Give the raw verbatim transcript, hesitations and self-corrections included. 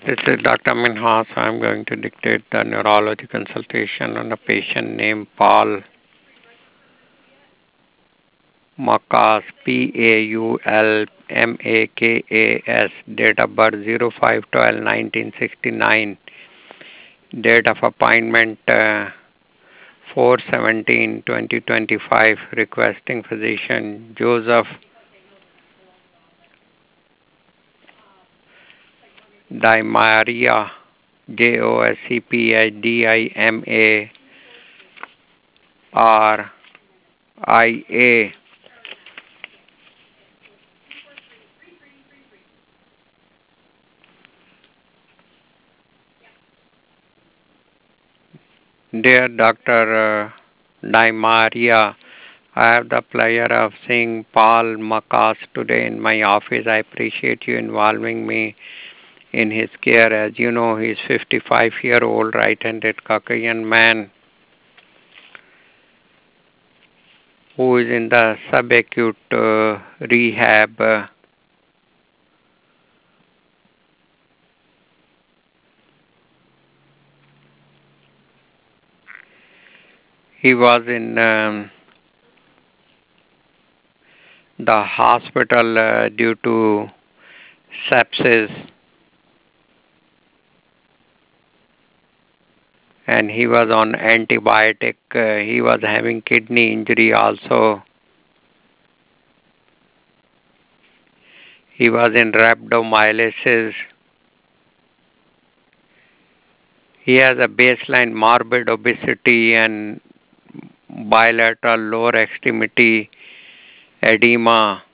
This is Doctor Minhas. I'm going to dictate the neurology consultation on a patient named Paul Makas, P A U L M A K A S, date of birth zero five twelve nineteen sixty-nine, date of appointment uh, four seventeen twenty twenty-five, requesting physician Joseph Di Maria, J O S C P H D I M A R I A. Dear Doctor Uh, Di Maria, I have the pleasure of seeing Paul Makas today in my office. I appreciate you involving me in his care. As you know, he is fifty-five year old right-handed Caucasian man who is in the subacute uh, rehab. Uh, he was in um, the hospital uh, due to sepsis, and he was on antibiotic. Uh, he was having kidney injury also. He was in rhabdomyolysis. He has a baseline morbid obesity and bilateral lower extremity edema.